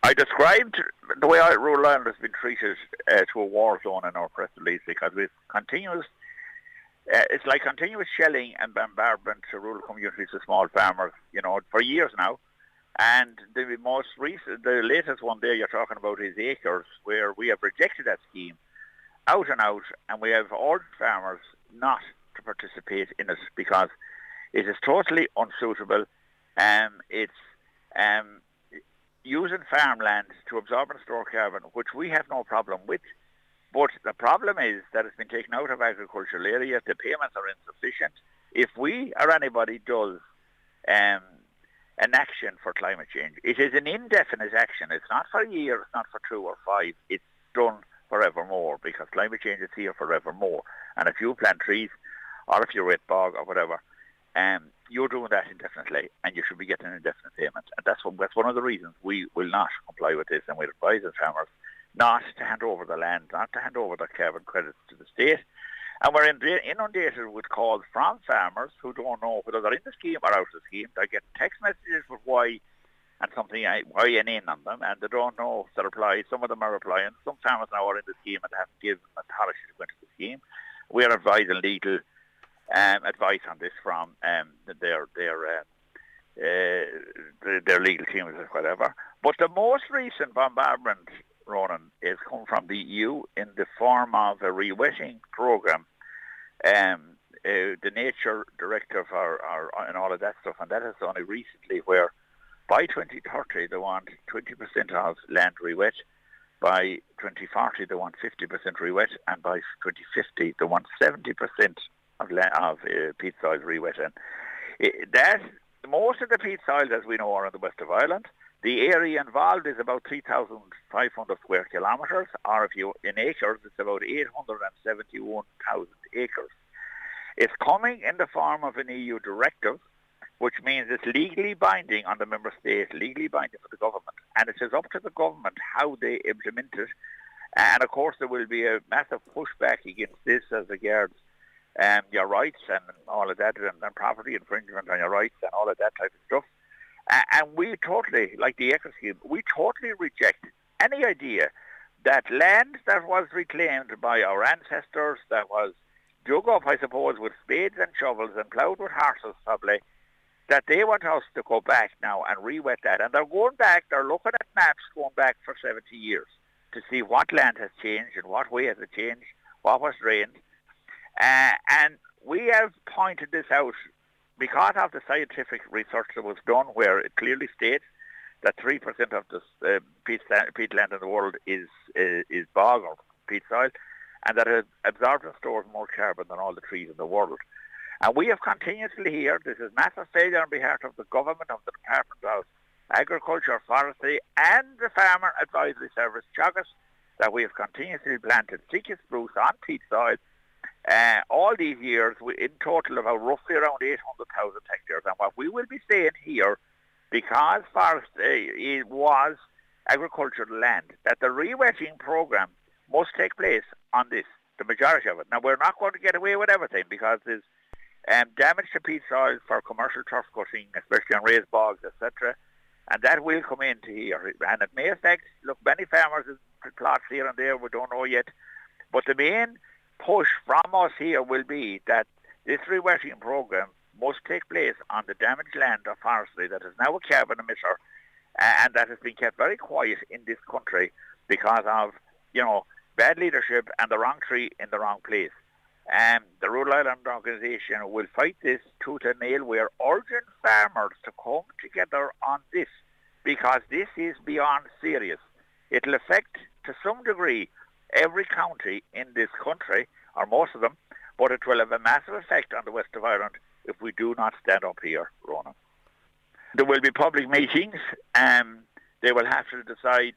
I described the way rural Ireland has been treated to a war zone in our press release, because with continuous, it's like continuous shelling and bombardment to rural communities of small farmers, for years now. And the latest one there you're talking about is Acres, where we have rejected that scheme out and out, and we have urged farmers not to participate in it because it is totally unsuitable. It's using farmland to absorb and store carbon, which we have no problem with. But the problem is that it's been taken out of agricultural areas. The payments are insufficient. If we or anybody does an action for climate change, it is an indefinite action. It's not for a year, it's not for 2 or 5. It's done forevermore, because climate change is here forevermore. And if you plant trees, or if you wet bog or whatever, you're doing that indefinitely, and you should be getting an indefinite payment. And that's one of the reasons we will not comply with this, and we advise the farmers not to hand over the land, not to hand over the carbon credits to the state. And we're inundated with calls from farmers who don't know whether they're in the scheme or out of the scheme. They get text messages with why and something YNN on them, and they don't know if they reply. Some of them are replying. Some farmers now are in the scheme and haven't given authority to go into the scheme. We are advising legal advice on this from their legal teams or whatever. But the most recent bombardment, Ronan, is come from the EU in the form of a re-wetting programme. The Nature Directive and all of that stuff, and that is only recently, where by 2030 they want 20% of land re-wet, by 2040 they want 50% re-wet, and by 2050 they want 70% of peat soils re-wet. And most of the peat soils, as we know, are in the west of Ireland. The area involved is about 3,500 square kilometres, or if you in acres, it's about 871,000 acres. It's coming in the form of an EU directive, which means it's legally binding on the member states, legally binding for the government, and it is up to the government how they implement it. And of course, there will be a massive pushback against this as regards your rights and all of that, and property infringement on your rights and all of that type of stuff. And we totally, like the Eco Scheme, we totally reject any idea that land that was reclaimed by our ancestors, that was dug up, I suppose, with spades and shovels and ploughed with horses probably, that they want us to go back now and re-wet that. And they're going back, they're looking at maps going back for 70 years to see what land has changed and what way has it changed, what was drained. And we have pointed this out because of the scientific research that was done, where it clearly states that 3% of the peat land in the world is bog or peat soil, and that it absorbs and stores more carbon than all the trees in the world. And we have continuously here, this is massive failure on behalf of the government, of the Department of Agriculture, Forestry, and the Farmer Advisory Service, Teagasc, that we have continuously planted Sitka spruce on peat soil all these years, in total about roughly around 800,000 hectares. And what we will be saying here, because forestry was agricultural land, that the re-wetting programme must take place on this, the majority of it. Now, we're not going to get away with everything, because there's damage to peat soil for commercial turf cutting, especially on raised bogs, etc. And that will come into here. And it may affect, many farmers in plots here and there, we don't know yet. But the main push from us here will be that this re-wetting programme must take place on the damaged land of forestry that is now a carbon emitter, and that has been kept very quiet in this country because of, bad leadership and the wrong tree in the wrong place. The Rural Ireland Organisation will fight this tooth and nail. We are urging farmers to come together on this, because this is beyond serious. It'll affect, to some degree, every county in this country, or most of them, but it will have a massive effect on the west of Ireland if we do not stand up here, Ronan. There will be public meetings, and they will have to decide,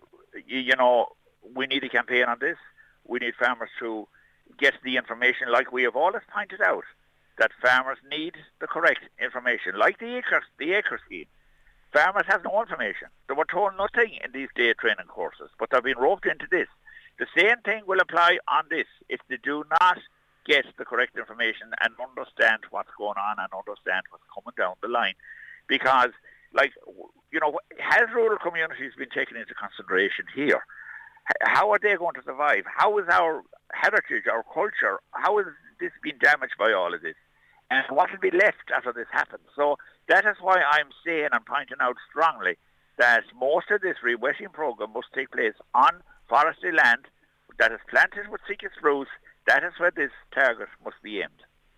we need a campaign on this. We need farmers to get the information, like we have always pointed out, that farmers need the correct information, like the acre scheme. Farmers have no information. They were told nothing in these day training courses, but they've been roped into this. The same thing will apply on this if they do not get the correct information and understand what's going on and understand what's coming down the line. Because like, has rural communities been taken into consideration here? How are they going to survive? How is our heritage, our culture, how is this being damaged by all of this? And what will be left after this happens? So that is why I'm saying and pointing out strongly that most of this rewetting program must take place on forestry land that is planted with citrus spruce. That is where this target must be aimed.